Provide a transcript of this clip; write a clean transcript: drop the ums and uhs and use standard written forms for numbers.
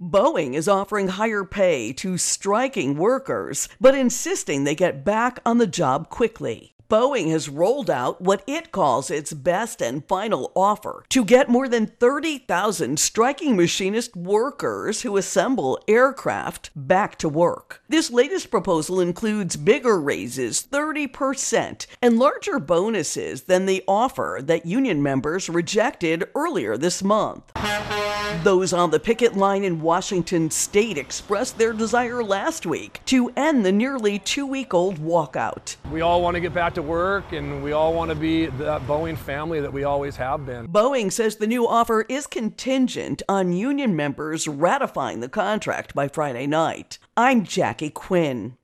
Boeing is offering higher pay to striking workers, but insisting they get back on the job quickly. Boeing has rolled out what it calls its best and final offer to get more than 30,000 striking machinist workers who assemble aircraft back to work. This latest proposal includes bigger raises, 30%, and larger bonuses than the offer that union members rejected earlier this month. Those on the picket line in Washington state expressed their desire last week to end the nearly 2-week-old walkout. We all want to get back to work, and we all want to be that Boeing family that we always have been. Boeing says the new offer is contingent on union members ratifying the contract by Friday night. I'm Jackie Quinn.